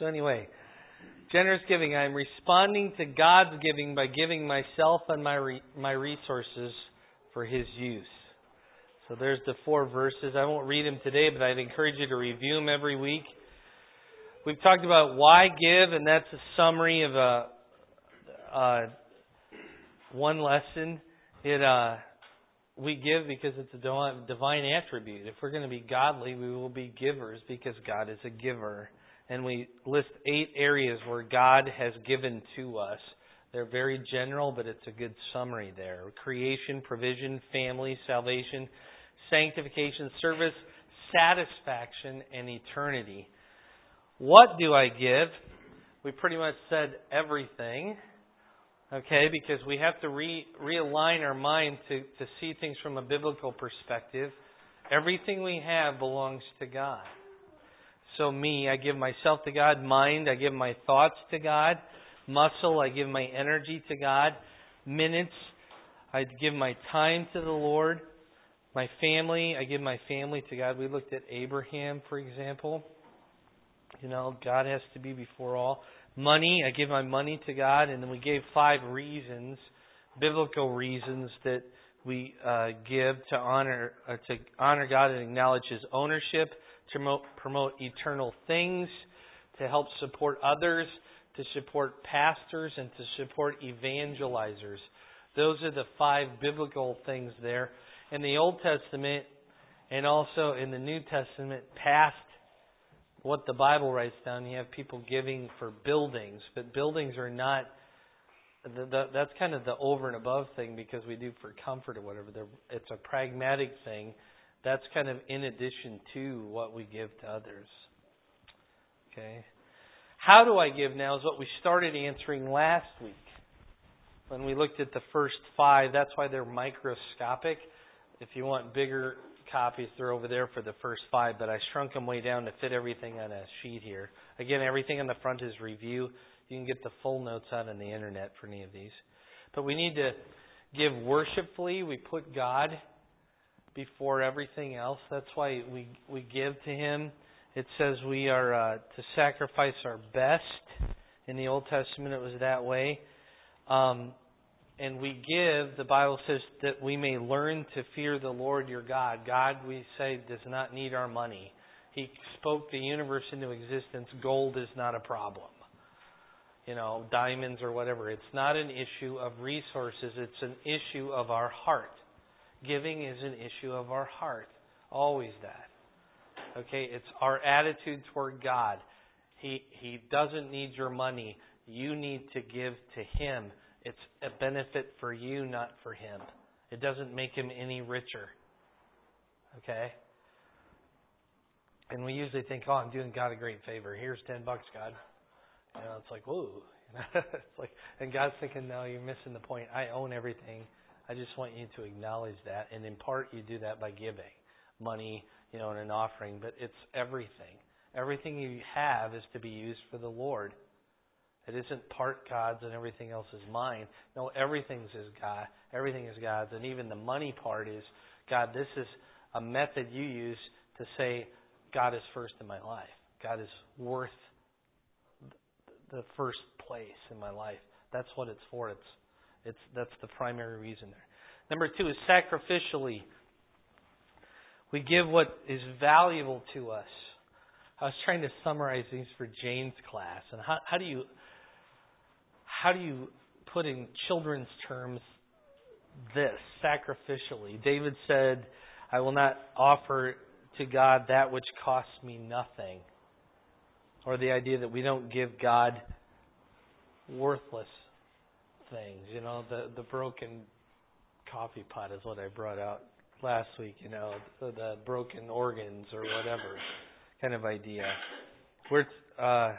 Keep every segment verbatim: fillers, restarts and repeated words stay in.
So anyway, generous giving. I'm responding to God's giving by giving myself and my re- my resources for His use. So there's the four verses. I won't read them today, but I'd encourage you to review them every week. We've talked about why give, and that's a summary of a uh, one lesson. It uh, we give because it's a divine attribute. If we're going to be godly, we will be givers because God is a giver. And we list eight areas where God has given to us. They're very general, but it's a good summary there. Creation, provision, family, salvation, sanctification, service, satisfaction, and eternity. What do I give? We pretty much said everything. Okay, because we have to re- realign our mind to, to see things from a biblical perspective. Everything we have belongs to God. So me, I give myself to God. Mind, I give my thoughts to God. Muscle, I give my energy to God. Minutes, I give my time to the Lord. My family, I give my family to God. We looked at Abraham, for example. You know, God has to be before all. Money, I give my money to God. And then we gave five reasons, biblical reasons that we uh, give to honor uh, to honor God and acknowledge His ownership, to promote, promote eternal things, to help support others, to support pastors, and to support evangelizers. Those are the five biblical things there. In the Old Testament and also in the New Testament, past what the Bible writes down, you have people giving for buildings. But buildings are not, the, the, that's kind of the over and above thing because we do for comfort or whatever. They're, it's a pragmatic thing. That's kind of in addition to what we give to others. Okay. How do I give now is what we started answering last week. When we looked at the first five, that's why they're microscopic. If you want bigger copies, they're over there for the first five, but I shrunk them way down to fit everything on a sheet here. Again, everything on the front is review. You can get the full notes out on the internet for any of these. But we need to give worshipfully. We put God before everything else. That's why we we give to Him. It says we are uh, to sacrifice our best. In the Old Testament, it was that way. Um, and we give, the Bible says, that we may learn to fear the Lord your God. God, we say, does not need our money. He spoke the universe into existence. Gold is not a problem. You know, diamonds or whatever. It's not an issue of resources. It's an issue of our heart. Giving is an issue of our heart. Always that. Okay, it's our attitude toward God. He He doesn't need your money. You need to give to Him. It's a benefit for you, not for Him. It doesn't make Him any richer. Okay? And we usually think, oh, I'm doing God a great favor. Here's ten bucks, God. You know, it's like, whoa. It's like, and God's thinking, no, you're missing the point. I own everything. I just want you to acknowledge that. And in part, you do that by giving money, you know, and an offering. But it's everything. Everything you have is to be used for the Lord. It isn't part God's and everything else is mine. No, everything's is God. Everything is God's. And even the money part is, God, this is a method you use to say, God is first in my life. God is worth the first place in my life. That's what it's for. It's it's that's the primary reason there. Number two is sacrificially. We give what is valuable to us. I was trying to summarize these for Jane's class. And how, how do you how do you put in children's terms this, sacrificially? David said, I will not offer to God that which costs me nothing. Or the idea that we don't give God worthless things. You know, the, the broken coffee pot is what I brought out last week, you know, the, the broken organs or whatever kind of idea. We're, uh,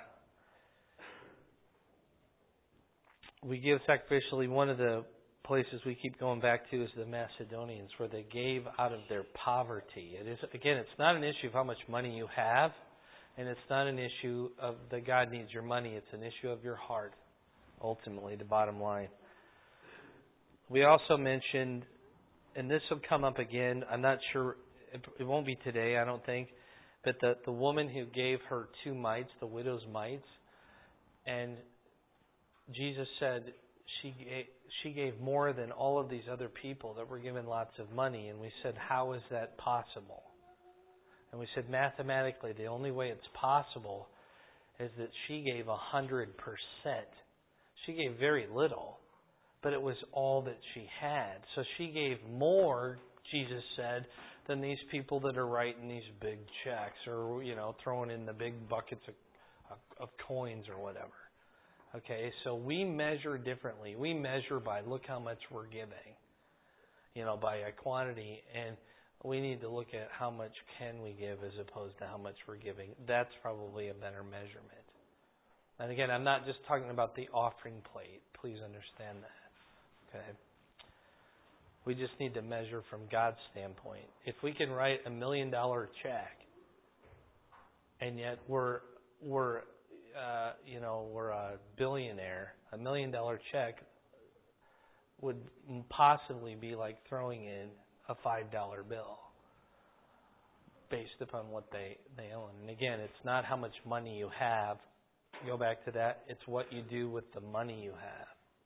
we give sacrificially. One of the places we keep going back to is the Macedonians, where they gave out of their poverty. It is, again, it's not an issue of how much money you have, and it's not an issue of that God needs your money. It's an issue of your heart, ultimately, the bottom line. We also mentioned, and this will come up again, I'm not sure, it won't be today, I don't think, But the, the woman who gave her two mites, the widow's mites, and Jesus said she gave, she gave more than all of these other people that were given lots of money. And we said, how is that possible? And we said, mathematically, the only way it's possible is that she gave a hundred percent. She gave very little, but it was all that she had. So she gave more, Jesus said, than these people that are writing these big checks or, you know, throwing in the big buckets of, of, of coins or whatever. Okay, so we measure differently. We measure by look how much we're giving, you know, by a quantity, and we need to look at how much can we give as opposed to how much we're giving. That's probably a better measurement. And again, I'm not just talking about the offering plate. Please understand that. Okay. We just need to measure from God's standpoint. If we can write a million dollar check, and yet we're we're uh, you know we're a billionaire, a million dollar check would possibly be like throwing in a five dollar bill, based upon what they they own. And again, it's not how much money you have. Go back to that. It's what you do with the money you have.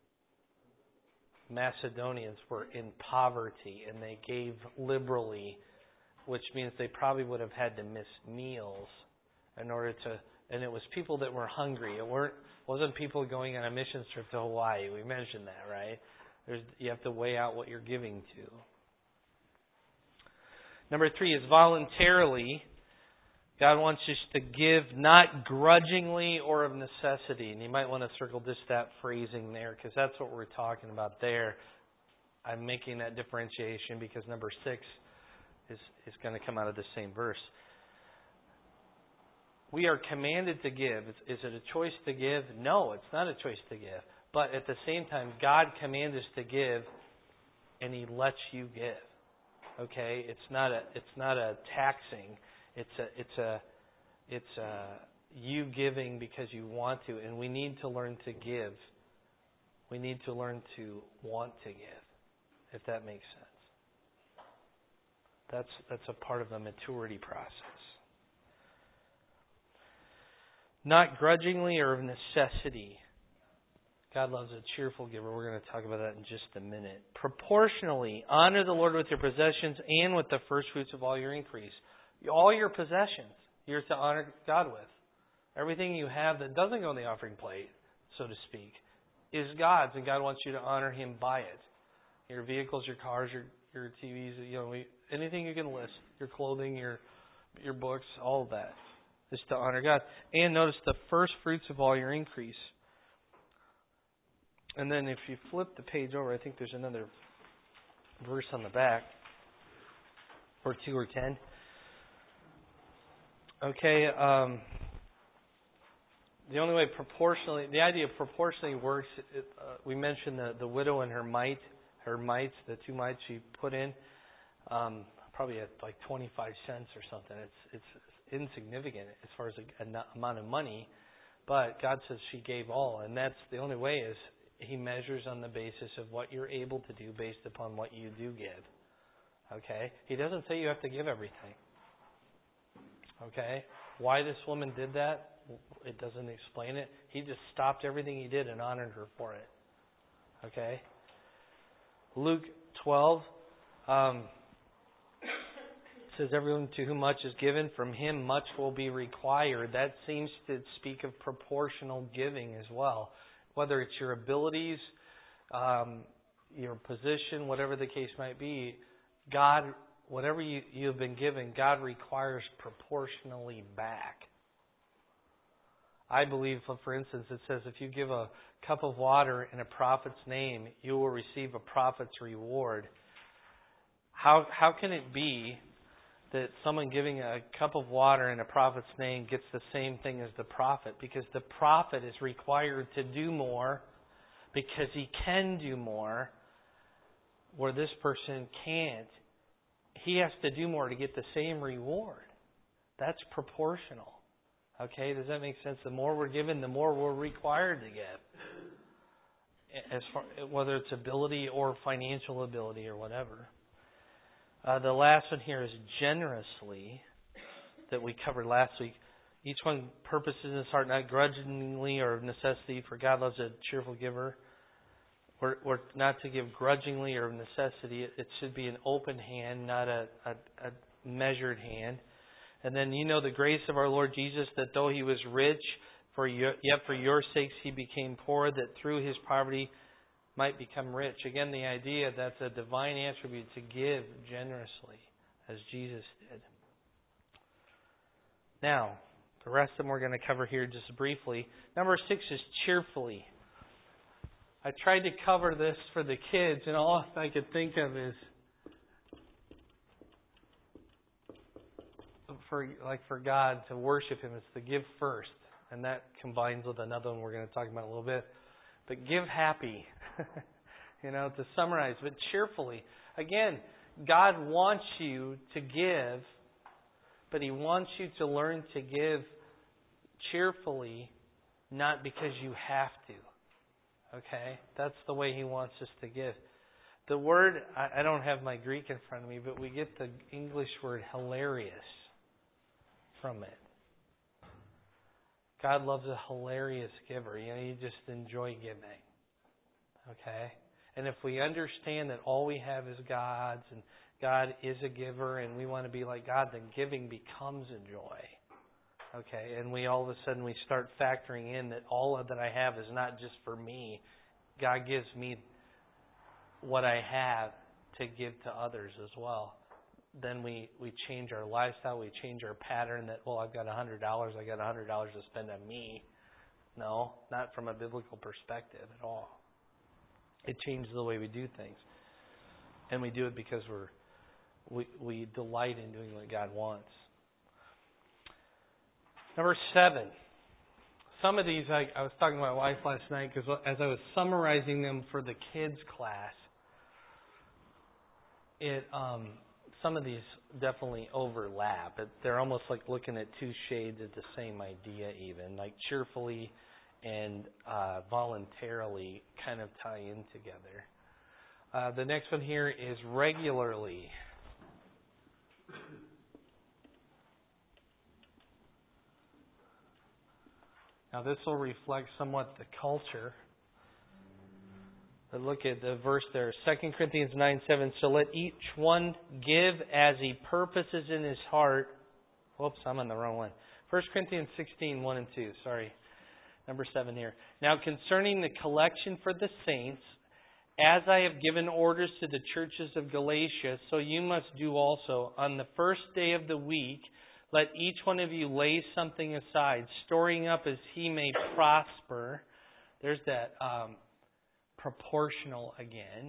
Macedonians were in poverty and they gave liberally, which means they probably would have had to miss meals in order to. And it was people that were hungry. It weren't wasn't people going on a mission trip to Hawaii. We mentioned that, right? There's, you have to weigh out what you're giving to. Number three is voluntarily. God wants us to give not grudgingly or of necessity. And you might want to circle just that phrasing there because that's what we're talking about there. I'm making that differentiation because number six is, is going to come out of the same verse. We are commanded to give. Is it a choice to give? No, it's not a choice to give. But at the same time, God commands us to give and He lets you give. Okay? It's not a it's not a taxing. It's a, it's a, it's a you giving because you want to, and we need to learn to give. We need to learn to want to give, if that makes sense. That's that's a part of the maturity process. Not grudgingly or of necessity. God loves a cheerful giver. We're going to talk about that in just a minute. Proportionally, honor the Lord with your possessions and with the first fruits of all your increase. All your possessions, you're to honor God with. Everything you have that doesn't go on the offering plate, so to speak, is God's, and God wants you to honor Him by it. Your vehicles, your cars, your your T Vs, you know, anything you can list, your clothing, your your books, all of that is to honor God. And notice the first fruits of all your increase. And then if you flip the page over, I think there's another verse on the back, or two or ten. Okay, um, the only way proportionally, the idea of proportionally works, it, uh, we mentioned the, the widow and her mite, her mites, the two mites she put in, um, probably at like twenty-five cents or something. It's it's insignificant as far as an amount of money, but God says she gave all, and that's the only way is He measures on the basis of what you're able to do based upon what you do give. Okay? He doesn't say you have to give everything. Okay? Why this woman did that, it doesn't explain it. He just stopped everything he did and honored her for it. Okay? Luke twelve um, says, everyone to whom much is given, from him much will be required. That seems to speak of proportional giving as well. Whether it's your abilities, um, your position, whatever the case might be, God, whatever you, you have been given, God requires proportionally back. I believe, for instance, it says if you give a cup of water in a prophet's name, you will receive a prophet's reward. How how can it be that someone giving a cup of water in a prophet's name gets the same thing as the prophet? Because the prophet is required to do more because he can do more where this person can't. He has to do more to get the same reward. That's proportional. Okay, does that make sense? The more we're given, the more we're required to give. As far, whether it's ability or financial ability or whatever. Uh, the last one here is generously. that we covered last week. Each one purposes in his heart, not grudgingly or of necessity, for God loves a cheerful giver. We're, we're not to give grudgingly or of necessity. It, it should be an open hand, not a, a, a measured hand. And then you know the grace of our Lord Jesus, that though He was rich, for your, yet for your sakes He became poor, that through His poverty might become rich. Again, the idea that's a divine attribute to give generously, as Jesus did. Now, the rest of them we're going to cover here just briefly. Number six is cheerfully. I tried to cover this for the kids, and all I could think of is for like for God to worship Him is to give first, and that combines with another one we're going to talk about in a little bit. But give happy, you know, to summarize, but cheerfully. Again, God wants you to give, but He wants you to learn to give cheerfully, not because you have to. Okay? That's the way He wants us to give. The word, I don't have my Greek in front of me, but we get the English word hilarious from it. God loves a hilarious giver. You know, you just enjoy giving. Okay? And if we understand that all we have is God's, and God is a giver, and we want to be like God, then giving becomes a joy. Okay? And we all of a sudden we start factoring in that all that I have is not just for me. God gives me what I have to give to others as well. Then we, we change our lifestyle, we change our pattern that, well, I've got one hundred dollars, I got one hundred dollars to spend on me. No, not from a biblical perspective at all. It changes the way we do things. And we do it because we're we, we delight in doing what God wants. Number seven. Some of these, I, I was talking to my wife last night because as I was summarizing them for the kids' class, it um, some of these definitely overlap. It, they're almost like looking at two shades of the same idea even. Like cheerfully and uh, voluntarily kind of tie in together. Uh, the next one here is regularly. Now this will reflect somewhat the culture. But look at the verse there, Second Corinthians nine seven. So let each one give as he purposes in his heart. Whoops, I'm on the wrong one. First Corinthians sixteen, one and two. Sorry. Number seven here. Now concerning the collection for the saints, as I have given orders to the churches of Galatia, so you must do also. On the first day of the week, let each one of you lay something aside, storing up as he may prosper. There's that um, proportional again.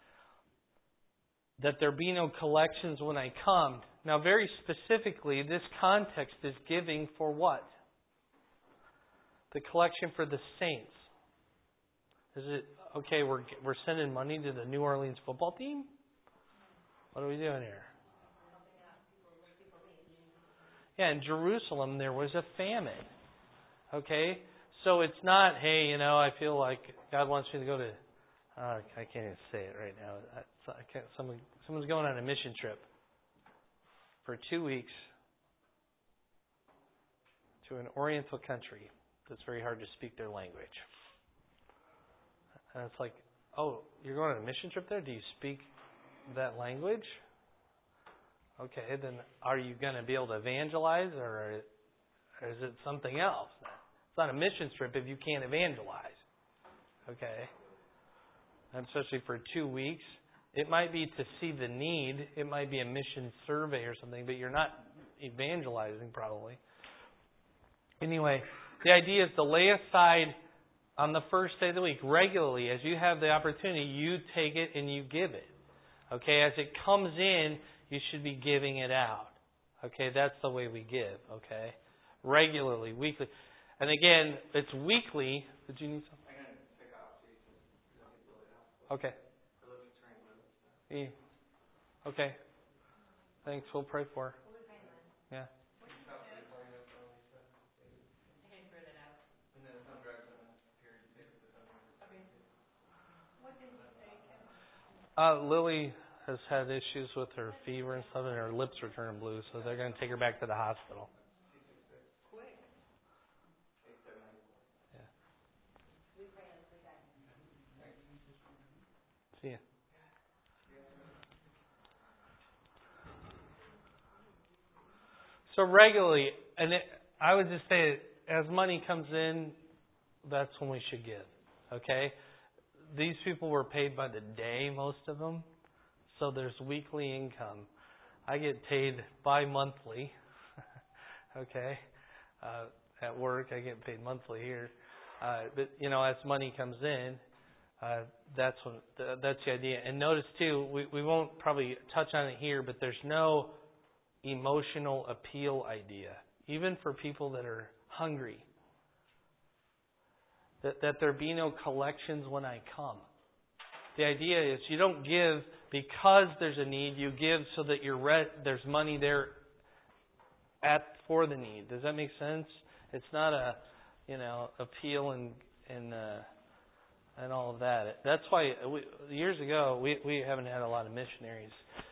That there be no collections when I come. Now, very specifically, this context is giving for what? The collection for the saints. Is it, okay, we're we're sending money to the New Orleans football team? What are we doing here? Yeah, in Jerusalem there was a famine. Okay? So it's not, hey, you know, I feel like God wants me to go to, uh, I can't even say it right now. I can't, someone, someone's going on a mission trip for two weeks to an Oriental country that's very hard to speak their language. And it's like, oh, you're going on a mission trip there? Do you speak that language? Okay, then are you going to be able to evangelize, or is it something else? It's not a mission trip if you can't evangelize. Okay? And especially for two weeks. It might be to see the need. It might be a mission survey or something, but you're not evangelizing probably. Anyway, the idea is to lay aside on the first day of the week regularly. As you have the opportunity, you take it and you give it. Okay? As it comes in, you should be giving it out. Okay? That's the way we give. Okay? Regularly, weekly. And again, it's weekly. Did you need something? I'm going to pick off so you can, you don't need to fill it out. Okay. Yeah. Okay. Thanks. We'll pray for her. Yeah. Uh, Lily has had issues with her fever and stuff, and her lips are turning blue, so they're going to take her back to the hospital. Yeah. See ya. So regularly, and it, I would just say, as money comes in, that's when we should give. Okay? These people were paid by the day, most of them. So there's weekly income. I get paid bi-monthly. Okay? Uh, at work, I get paid monthly here. Uh, but, you know, as money comes in, uh, that's when, that's the idea. And notice, too, we, we won't probably touch on it here, but there's no emotional appeal idea, even for people that are hungry. That, that there be no collections when I come. The idea is you don't give because there's a need. You give so that you're re- there's money there at for the need. Does that make sense? It's not a, you know, appeal and and uh, and all of that. That's why we, years ago we we haven't had a lot of missionaries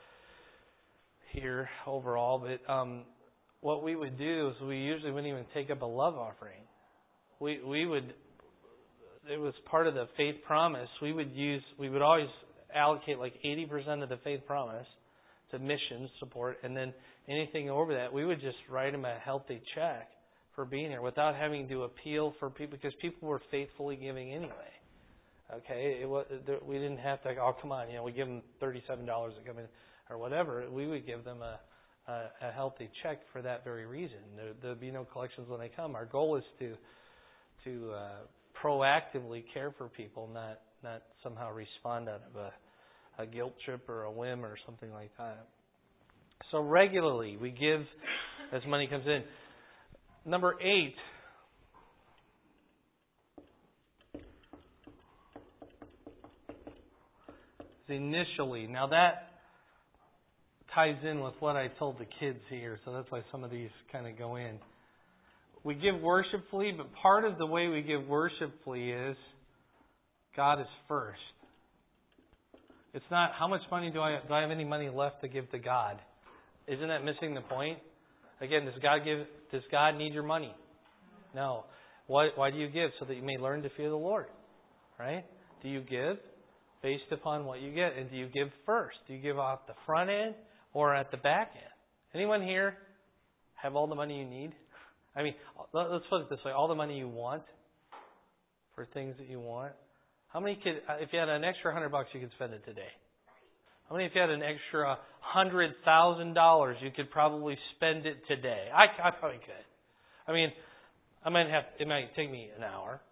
here overall, but um, what we would do is we usually wouldn't even take up a love offering. We we would. It was part of the faith promise. We would use. We would always allocate like eighty percent of the faith promise to missions support, and then anything over that, we would just write them a healthy check for being here without having to appeal for people, because people were faithfully giving anyway. Okay, it was, we didn't have to. Oh, come on, you know, we give them thirty-seven dollars to come in or whatever. We would give them a a, a healthy check for that very reason. There, there'd be no collections when they come. Our goal is to to uh, proactively care for people, not not somehow respond out of a, a guilt trip or a whim or something like that. So regularly we give as money comes in. Number eight. Is initially. Now that ties in with what I told the kids here, so that's why some of these kind of go in. We give worshipfully, but part of the way we give worshipfully is God is first. It's not how much money do I do I have any money left to give to God? Isn't that missing the point? Again, does God give? Does God need your money? No. Why? Why do you give? So that you may learn to fear the Lord, right? Do you give based upon what you get, and do you give first? Do you give off the front end or at the back end? Anyone here have all the money you need? I mean, let's put it this way: all the money you want for things that you want. How many could, if you had an extra hundred bucks, you could spend it today? How many, if you had an extra hundred thousand dollars, you could probably spend it today? I, I probably could. I mean, I might have. It might take me an hour.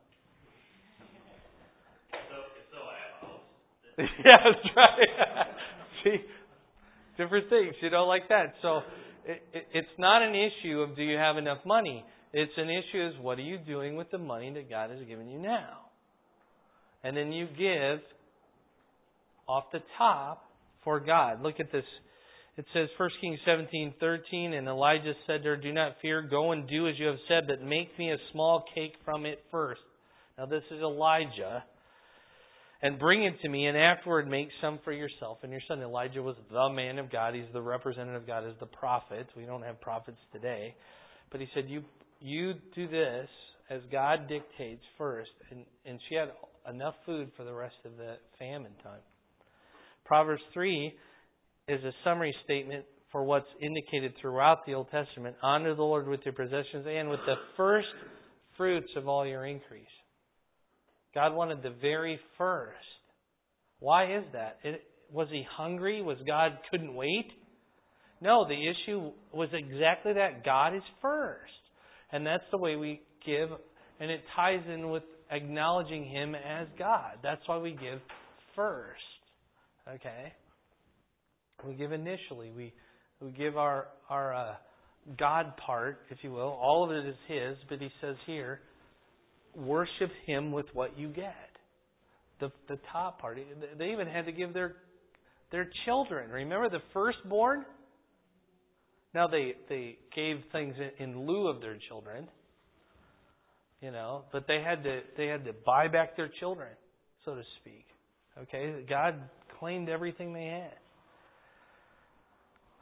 So, so I have a house. Yeah, that's right. See, different things, you know, like that. So it, it, it's not an issue of do you have enough money. It's an issue is what are you doing with the money that God has given you now. And then you give off the top for God. Look at this. It says First Kings seventeen thirteen, and Elijah said to her, "Do not fear, go and do as you have said, but make me a small cake from it first." Now this is Elijah. "And bring it to me, and afterward make some for yourself and your son." Elijah was the man of God. He's the representative of God as the prophet. We don't have prophets today. But he said, you you do this as God dictates first. And, and she had enough food for the rest of the famine time. Proverbs three is a summary statement for what's indicated throughout the Old Testament. Honor the Lord with your possessions and with the first fruits of all your increase. God wanted the very first. Why is that? It, was he hungry? Was God couldn't wait? No, the issue was exactly that. God is first. And that's the way we give. And it ties in with acknowledging Him as God. That's why we give first. Okay? We give initially. We we give our, our uh, God part, if you will. All of it is His. But He says here, worship Him with what you get. The the top part. They even had to give their their children. Remember the firstborn? Now they, they gave things in, in lieu of their children. You know, but they had to they had to buy back their children, so to speak. Okay? God claimed everything they had.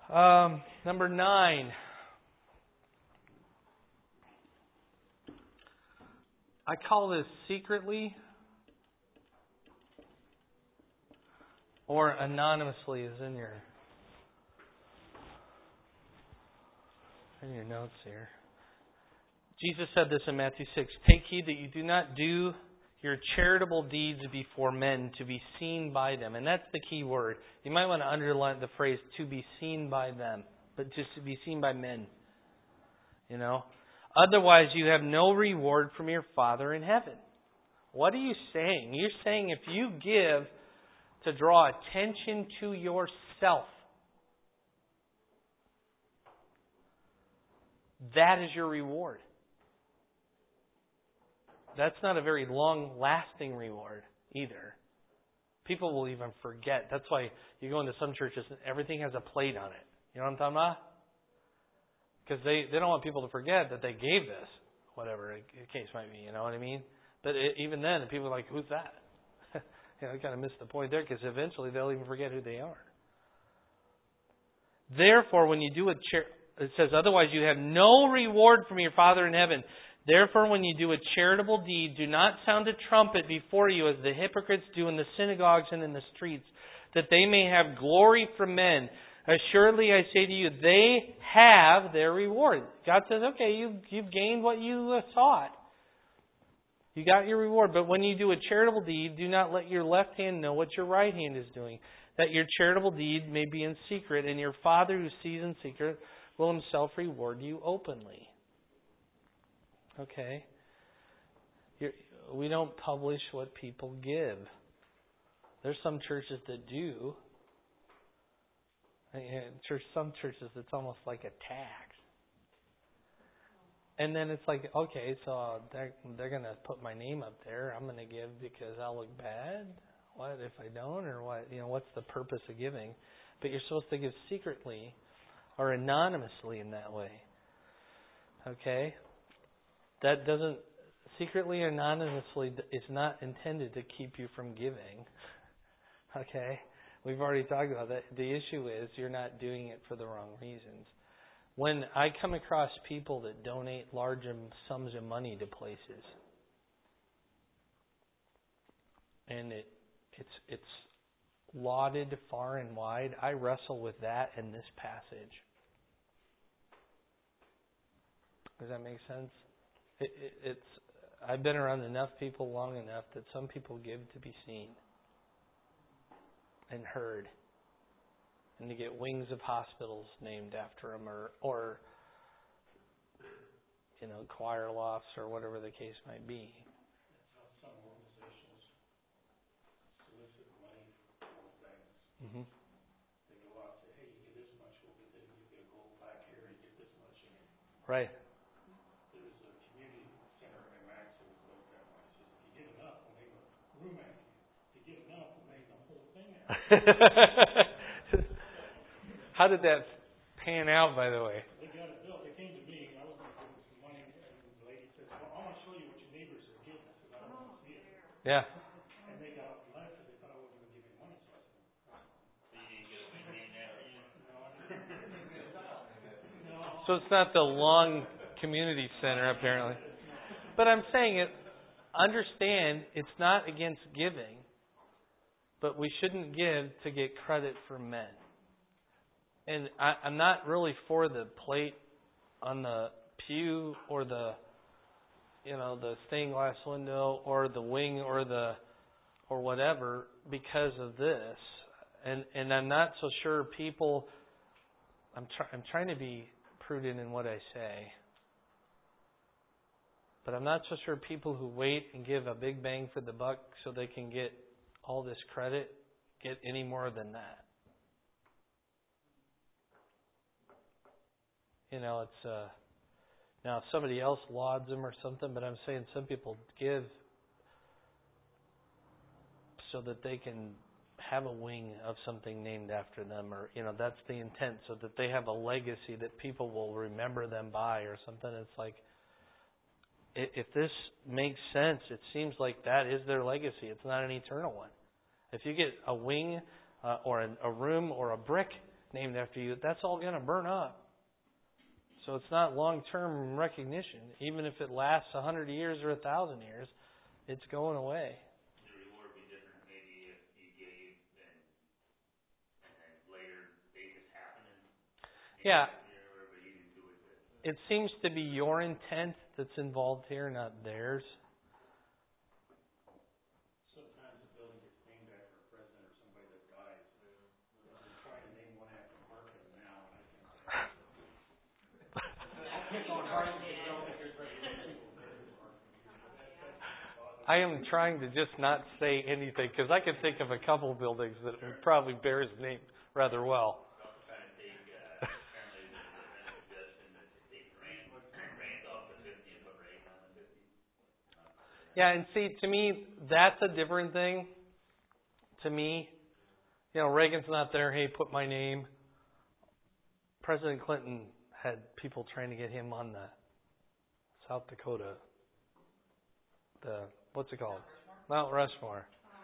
Um, number nine. I call this secretly or anonymously is in your in your notes here. Jesus said this in Matthew six, "Take heed that you do not do your charitable deeds before men to be seen by them." And that's the key word. You might want to underline the phrase "to be seen by them," but just to be seen by men. You know? "Otherwise you have no reward from your Father in heaven." What are you saying? You're saying if you give to draw attention to yourself, that is your reward. That's not a very long-lasting reward either. People will even forget. That's why you go into some churches and everything has a plate on it. You know what I'm talking about? Because they, they don't want people to forget that they gave this, whatever the case might be. You know what I mean? But it, even then, people are like, "Who's that?" You know, I kind of missed the point there because eventually they'll even forget who they are. Therefore, when you do a char- it says, "Otherwise you have no reward from your Father in heaven. Therefore, when you do a charitable deed, do not sound a trumpet before you as the hypocrites do in the synagogues and in the streets, that they may have glory from men. Assuredly, I say to you, they have their reward." God says, okay, you've, you've gained what you sought. You got your reward. "But when you do a charitable deed, do not let your left hand know what your right hand is doing, that your charitable deed may be in secret, and your Father who sees in secret will himself reward you openly." Okay. You're, we don't publish what people give. There's some churches that do. Church, some churches, it's almost like a tax. And then it's like, okay, so they're, they're going to put my name up there. I'm going to give because I'll look bad. What if I don't? Or what? You know, what's the purpose of giving? But you're supposed to give secretly or anonymously in that way. Okay? That doesn't, secretly or anonymously is not intended to keep you from giving. Okay? We've already talked about that. The issue is you're not doing it for the wrong reasons. When I come across people that donate large sums of money to places, and it it's it's lauded far and wide, I wrestle with that in this passage. Does that make sense? It, it, it's I've been around enough people long enough that some people give to be seen and heard, and to get wings of hospitals named after them, or, or you know, choir lofts, or whatever the case might be. Some organizations solicit money for things. Mm-hmm. They go out and say, "Hey, you get this much, well, then you get a gold plaque here, you get this much." And Right. there's a community center in Maxwell who wrote that one. He says, "If you get enough, we'll name a room after you. If you get enough, we'll name the whole thing after you." How did that pan out, by the way? They got it built. They came to me. I was going to give them some money, and the lady said, "Well, I want to show you what your neighbors are giving." I said, "I don't want to see it." Yeah. And they got up and left because they thought I wasn't going to give any money. So I said, So you didn't get a big name after you? "No, I didn't." No. So it's not the Long Community Center, apparently. But I'm saying it, understand, it's not against giving, but we shouldn't give to get credit from men. And I, I'm not really for the plate on the pew or the, you know, the stained glass window or the wing or the, or whatever because of this. And and I'm not so sure people. I'm try, I'm trying to be prudent in what I say, but I'm not so sure people who wait and give a big bang for the buck so they can get all this credit get any more than that. You know, it's uh, now if somebody else lauds them or something, but I'm saying some people give so that they can have a wing of something named after them, or you know, that's the intent, so that they have a legacy that people will remember them by, or something. It's like, if this makes sense, it seems like that is their legacy. It's not an eternal one. If you get a wing uh, or a, a room or a brick named after you, that's all going to burn up. So it's not long-term recognition. Even if it lasts a hundred years or a thousand years, it's going away. The reward would be different maybe if you gave and, and then later they just happen and Yeah. whatever you do with it. It seems to be your intent that's involved here, not theirs. Sometimes the building gets named after a president or somebody that dies. They're trying to name one after Markham now, and I think I am trying to just not say anything because I can think of a couple of buildings that would probably bear his name rather well. We're also trying to take, uh, apparently there's a suggestion that to take Rand, Rand off the fifty and put Reagan on the fifty. Yeah, and see, to me, that's a different thing. To me, you know, Reagan's not there. Hey, put my name. President Clinton had people trying to get him on the South Dakota, the, what's it called? Mount Rushmore.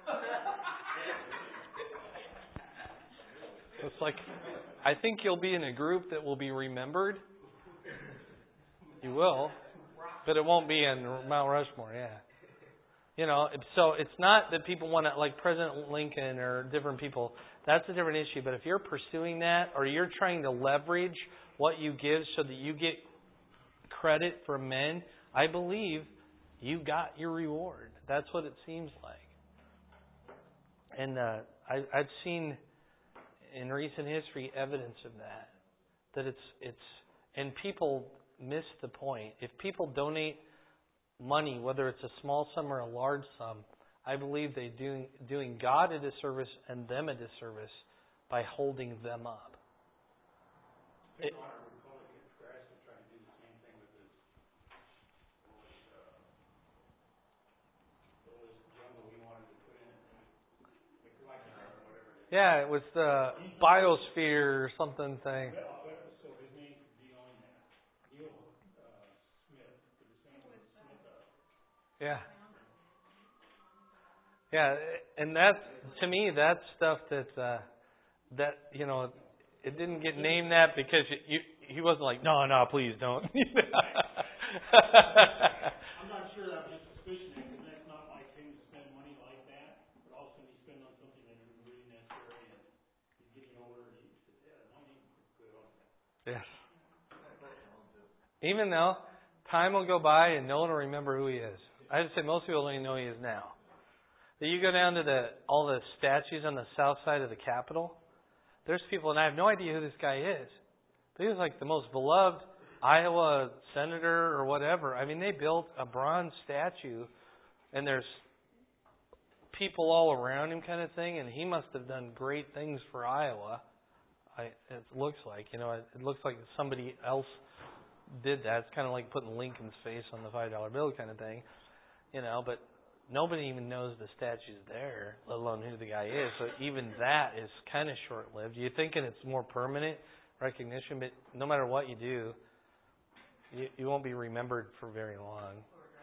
It's like, I think you'll be in a group that will be remembered. You will. But it won't be in Mount Rushmore, yeah. You know, so it's not that people want to, like President Lincoln or different people, that's a different issue. But if you're pursuing that or you're trying to leverage what you give so that you get credit from men, I believe you got your reward. That's what it seems like. And uh, I, I've seen in recent history evidence of that. That it's, it's, and people miss the point. If people donate money, whether it's a small sum or a large sum, I believe they're doing, doing God a disservice and them a disservice by holding them up. It, our Republican Progressive trying to do the same thing with this, what was, uh, what was jungle we wanted to put in, the collection or whatever it is. yeah, it was the biosphere or something thing. Well, so his name could be on that. Neil uh, Smith did the same with Smith. Uh, Yeah. Yeah, and that's, to me, that's stuff that, uh, that, you know, it didn't get named that because you, you, he wasn't like, no, no, please don't. I'm not sure, I'm just suspicious because that's not like him to spend money like that, but all of a sudden he's spending on something that isn't really necessary and he's getting older and he says, yeah, my name is good on that. Yes. Even though time will go by and no one will remember who he is. I would say most people don't even know who he is now. But you go down to the all the statues on the south side of the Capitol. There's people, and I have no idea who this guy is. But he was like the most beloved Iowa senator or whatever. I mean, they built a bronze statue, and there's people all around him kind of thing, and he must have done great things for Iowa. I, it looks like, you know, it, it looks like somebody else did that. It's kind of like putting Lincoln's face on the five dollar bill kind of thing, you know, but nobody even knows the statue's there, let alone who the guy is. So even that is kind of short-lived. You're thinking it's more permanent recognition, but no matter what you do, you, you won't be remembered for very long.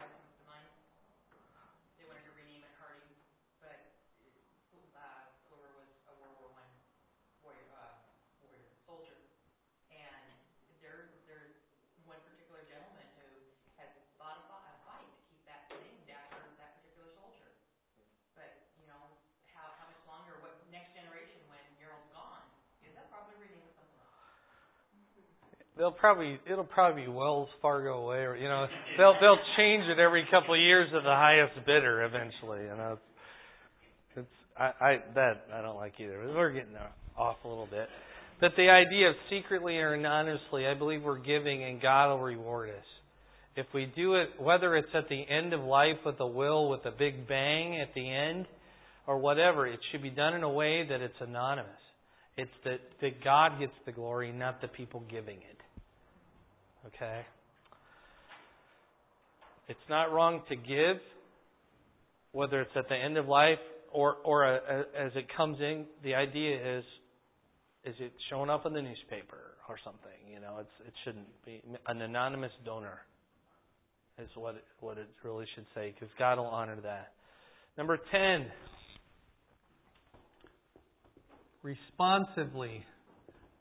They wanted to rename it Harding, but uh, Kluwer was a World War One warrior, uh, warrior soldier, and there, there's one particular gentleman who has fought a fight, a fight to keep that named after that particular soldier. But you know, how how much longer? What next generation when Harold's gone? Is that probably rename it something else? They'll probably it'll probably be Wells Fargo way, or you know they'll they'll change it every couple of years to the highest bidder eventually. You know, it's, it's I, I that I don't like either. We're getting off a little bit, but the idea of secretly or anonymously, I believe we're giving, and God will reward us if we do it. Whether it's at the end of life with a will, with a big bang at the end, or whatever, it should be done in a way that it's anonymous. It's that, that God gets the glory, not the people giving it. Okay? It's not wrong to give, whether it's at the end of life or or a, a, as it comes in. The idea is, is it showing up in the newspaper or something? You know, it's it shouldn't be an anonymous donor. Is what it, what it really should say, because God will honor that. Number ten. Responsively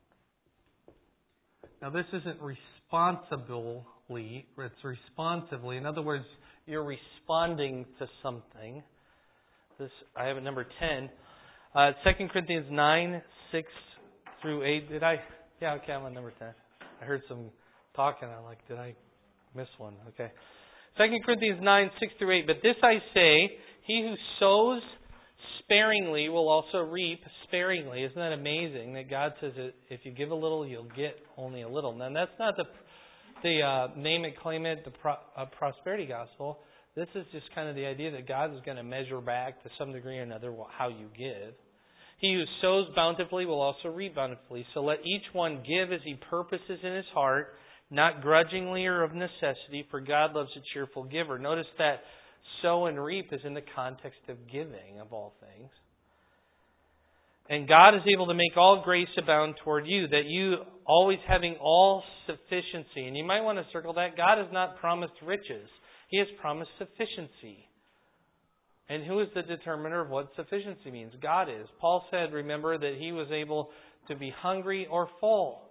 Now, this isn't responsibly, it's responsively. In other words, you're responding to something. This I have at number ten. Uh, Second Corinthians nine, six through eight. Did I? Yeah, okay, I'm on number ten. I heard some talking. I'm like, did I miss one? Okay. Second Corinthians nine, six through eight. But this I say, he who sows sparingly will also reap sparingly. Isn't that amazing that God says that if you give a little, you'll get only a little. Now, that's not the the uh, name it, claim it, the pro, uh, prosperity gospel. This is just kind of the idea that God is going to measure back to some degree or another how you give. He who sows bountifully will also reap bountifully. So let each one give as he purposes in his heart, not grudgingly or of necessity, for God loves a cheerful giver. Notice that sow and reap is in the context of giving, of all things. And God is able to make all grace abound toward you, that you always having all sufficiency. And you might want to circle that. God has not promised riches. He has promised sufficiency. And who is the determiner of what sufficiency means? God is. Paul said, remember, that he was able to be hungry or full.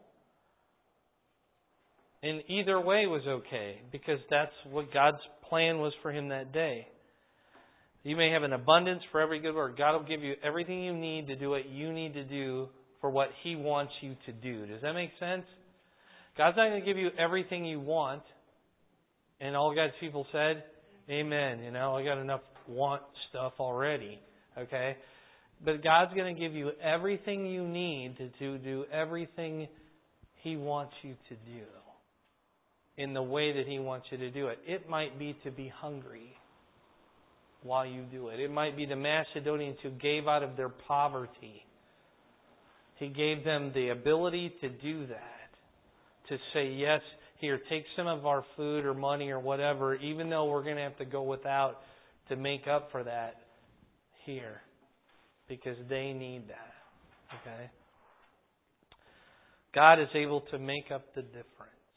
And either way was okay, because that's what God's plan was for him that day. You may have an abundance for every good work. God will give you everything you need to do what you need to do for what He wants you to do. Does that make sense? God's not going to give you everything you want. And all God's people said, amen. You know, I got enough want stuff already. Okay? But God's going to give you everything you need to, to do everything He wants you to do in the way that He wants you to do it. It might be to be hungry while you do it. It might be the Macedonians who gave out of their poverty. He gave them the ability to do that. To say, yes, here, take some of our food or money or whatever, even though we're going to have to go without to make up for that here. Because they need that. Okay? God is able to make up the difference.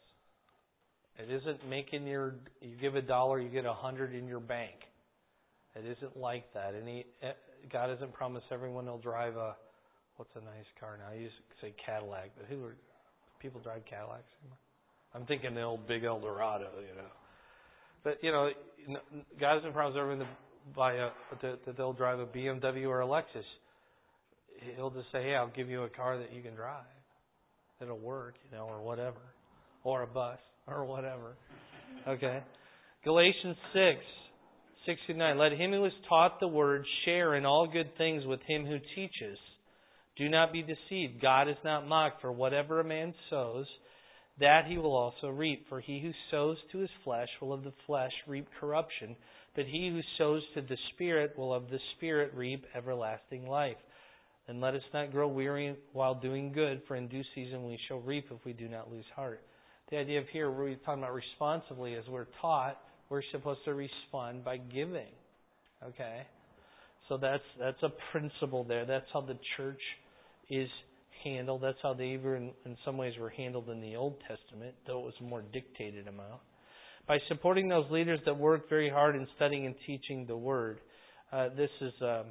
It isn't making your, you give a dollar, you get a hundred in your bank. It isn't like that. And he, God hasn't promised everyone will drive a, what's a nice car now? I used to say Cadillac, but who are, people drive Cadillacs anymore? I'm thinking the old big Eldorado, you know. But, you know, God hasn't promised everyone to buy a, that, that they'll drive a B M W or a Lexus. He'll just say, hey, I'll give you a car that you can drive. It'll work, you know, or whatever. Or a bus, or whatever. Okay? Galatians six. sixty-nine. Let him who is taught the word share in all good things with him who teaches. Do not be deceived. God is not mocked, for whatever a man sows, that he will also reap. For he who sows to his flesh will of the flesh reap corruption, but he who sows to the Spirit will of the Spirit reap everlasting life. And let us not grow weary while doing good, for in due season we shall reap if we do not lose heart. The idea of here, we're talking about responsibly, as we're taught, we're supposed to respond by giving. Okay? So that's that's a principle there. That's how the church is handled. That's how they even in some ways were handled in the Old Testament, though it was a more dictated amount. By supporting those leaders that work very hard in studying and teaching the Word. Uh, this is, um,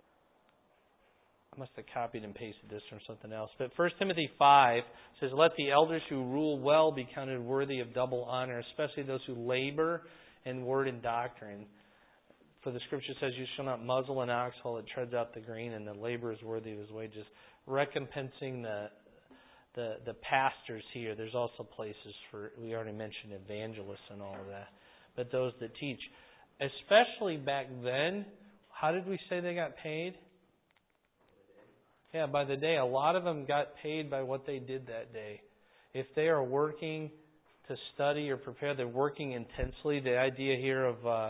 I must have copied and pasted this from something else. But First Timothy five says, let the elders who rule well be counted worthy of double honor, especially those who labor in word and doctrine. For the Scripture says, you shall not muzzle an ox while it treads out the grain, and the labor is worthy of his wages. Recompensing the the the pastors here. There's also places for, we already mentioned evangelists and all of that. But those that teach. Especially back then, how did we say they got paid? Yeah, by the day. A lot of them got paid by what they did that day. If they are working to study or prepare, they're working intensely. The idea here of uh,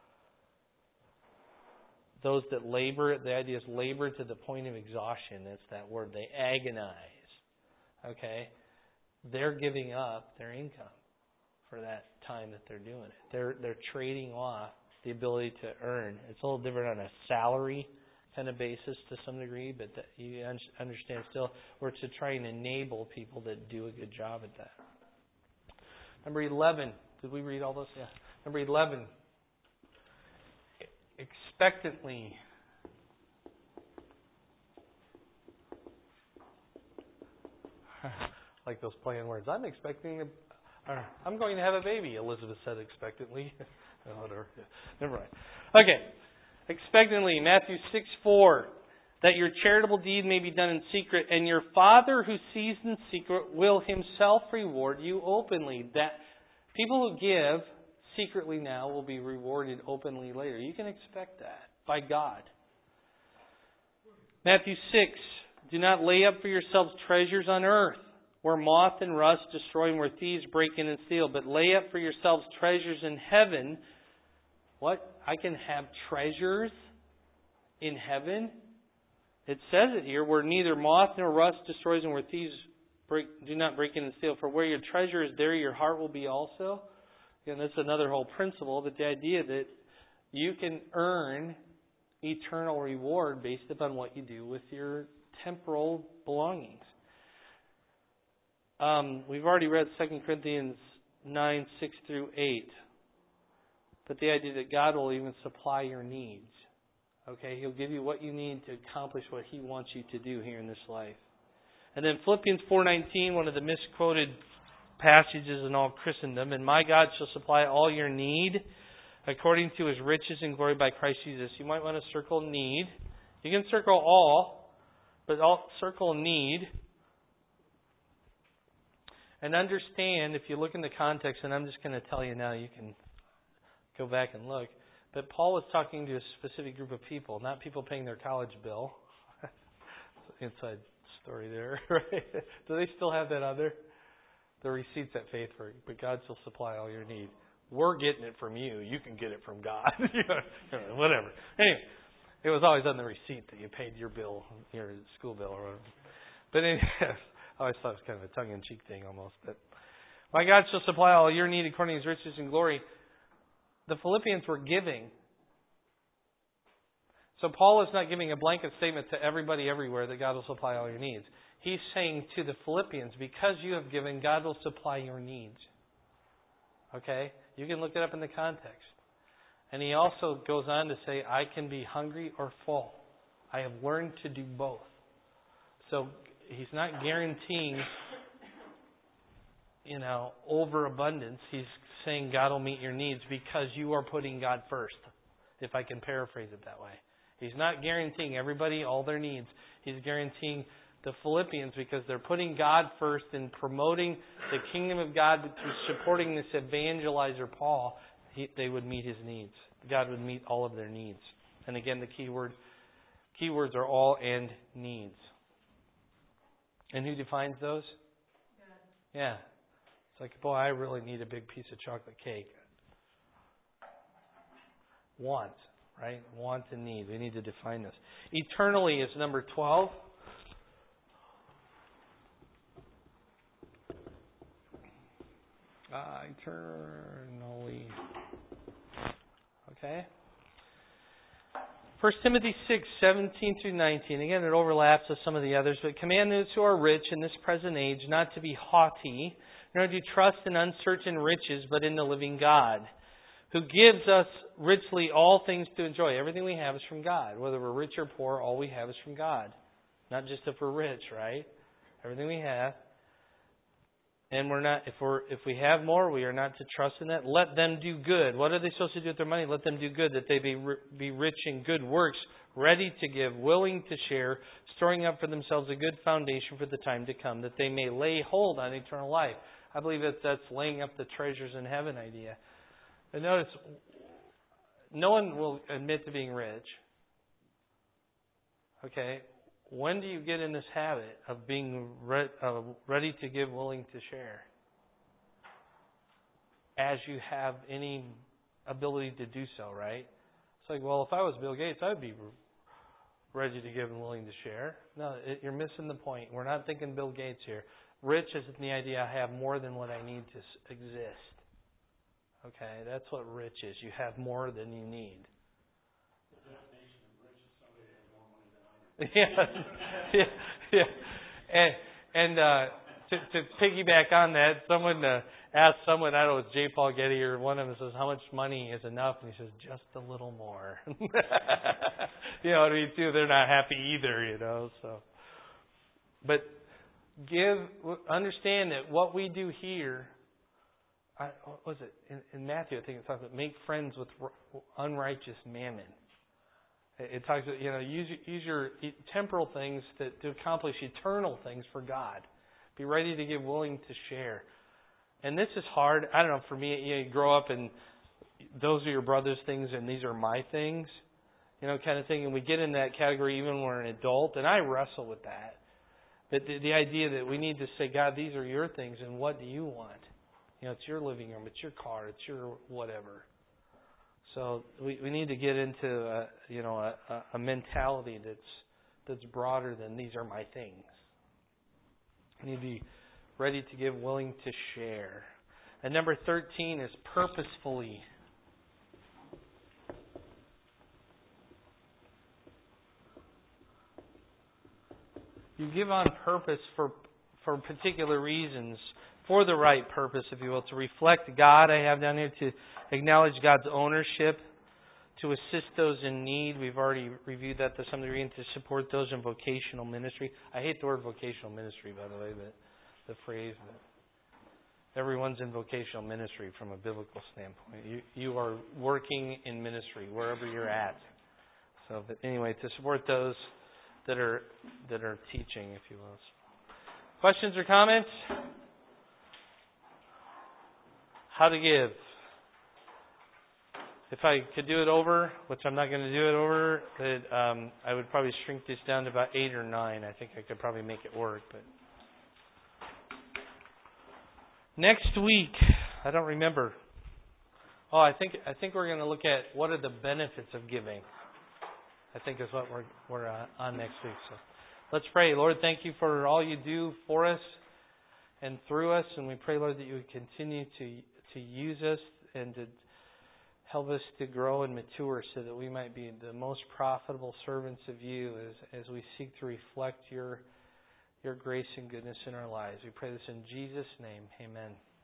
those that labor, the idea is labor to the point of exhaustion. That's that word. They agonize. Okay? They're giving up their income for that time that they're doing it. They're they're trading off the ability to earn. It's a little different on a salary kind of basis to some degree, but that you understand still, we're to try and enable people that do a good job at that. Number eleven. Did we read all those? Yeah. Number eleven. Expectantly. Like those plain words. I'm expecting, a, uh, I'm going to have a baby, Elizabeth said expectantly. Oh, whatever. Never mind. Okay. Expectantly, Matthew six four. That your charitable deed may be done in secret, and your Father who sees in secret will Himself reward you openly. That people who give secretly now will be rewarded openly later. You can expect that by God. Matthew six. Do not lay up for yourselves treasures on earth, where moth and rust destroy, and where thieves break in and steal. But lay up for yourselves treasures in heaven. What? I can have treasures in heaven? It says it here, where neither moth nor rust destroys, and where thieves break, do not break in and steal. For where your treasure is, there your heart will be also. And that's another whole principle, but the idea that you can earn eternal reward based upon what you do with your temporal belongings. Um, we've already read Second Corinthians nine, six through eight. But the idea that God will even supply your needs. Okay, He'll give you what you need to accomplish what He wants you to do here in this life. And then Philippians four nineteen, one of the misquoted passages in all Christendom. And my God shall supply all your need according to His riches and glory by Christ Jesus. You might want to circle need. You can circle all, but all, circle need. And understand, if you look in the context, and I'm just going to tell you now, you can go back and look. But Paul was talking to a specific group of people, not people paying their college bill. Inside story there, right? Do they still have that other? The receipts at faith for, but God shall supply all your need. We're getting it from you. You can get it from God. Whatever. Anyway, it was always on the receipt that you paid your bill, your school bill or whatever. But anyway, I always thought it was kind of a tongue-in-cheek thing almost. But my God shall supply all your need according to His riches and glory. The Philippians were giving. So Paul is not giving a blanket statement to everybody everywhere that God will supply all your needs. He's saying to the Philippians, because you have given, God will supply your needs. Okay? You can look it up in the context. And he also goes on to say, I can be hungry or full. I have learned to do both. So he's not guaranteeing, you know, overabundance. He's saying God will meet your needs because you are putting God first, if I can paraphrase it that way. He's not guaranteeing everybody all their needs. He's guaranteeing the Philippians because they're putting God first in promoting the kingdom of God through supporting this evangelizer Paul. He, they would meet his needs. God would meet all of their needs. And again, the key word, keywords are all and needs. And who defines those? God. Yeah. It's like, boy, I really need a big piece of chocolate cake. Want, right? Want and need. We need to define this. Eternally is number twelve. Uh, eternally. Okay. First Timothy six, seventeen through nineteen. Again, it overlaps with some of the others. But command those who are rich in this present age not to be haughty, nor to trust in uncertain riches, but in the living God, who gives us richly all things to enjoy. Everything we have is from God. Whether we're rich or poor, all we have is from God. Not just if we're rich, right? Everything we have. And we're not, if we're, if we have more, we are not to trust in that. Let them do good. What are they supposed to do with their money? Let them do good, that they be be rich in good works, ready to give, willing to share, storing up for themselves a good foundation for the time to come, that they may lay hold on eternal life. I believe that that's laying up the treasures in heaven idea. But notice, no one will admit to being rich. Okay? When do you get in this habit of being re- uh, ready to give, willing to share? As you have any ability to do so, right? It's like, well, if I was Bill Gates, I would be ready to give and willing to share. No, it, you're missing the point. We're not thinking Bill Gates here. Rich isn't the idea I have more than what I need to exist. Okay, that's what rich is. You have more than you need. Yeah, yeah, yeah. And, and uh, to, to piggyback on that, someone uh, asked someone, I don't know, it was J. Paul Getty or one of them says, how much money is enough? And he says, just a little more. You know what I mean, too? They're not happy either, you know. So, but give, understand that what we do here, I, what was it? In, in Matthew, I think it talks about make friends with unrighteous mammon. It, it talks about, you know, use, use your temporal things to, to accomplish eternal things for God. Be ready to give, willing to share. And this is hard. I don't know, for me, you know, you grow up and those are your brother's things and these are my things, you know, kind of thing. And we get in that category even when we're an adult, and I wrestle with that. But the, the idea that we need to say, God, these are your things, and what do you want? You know, it's your living room, it's your car, it's your whatever. So we, we need to get into a, you know a, a mentality that's that's broader than these are my things. We need to be ready to give, willing to share. And number thirteen is purposefully. You give on purpose for for particular reasons, for the right purpose, if you will, to reflect God. I have down here to acknowledge God's ownership, to assist those in need. We've already reviewed that to some degree, and to support those in vocational ministry. I hate the word vocational ministry, by the way, but the phrase. But everyone's in vocational ministry from a biblical standpoint. You you are working in ministry wherever you're at. So, but anyway, to support those that are that are teaching, if you will. Questions or comments? How to give. If I could do it over, which I'm not going to do it over, that um, I would probably shrink this down to about eight or nine. I think I could probably make it work. But next week, I don't remember. Oh, I think I think we're going to look at what are the benefits of giving. I think is what we're we're uh, on next week. So let's pray. Lord, thank you for all you do for us and through us, and we pray, Lord, that you would continue to to use us and to help us to grow and mature so that we might be the most profitable servants of you as, as we seek to reflect your your grace and goodness in our lives. We pray this in Jesus' name. Amen.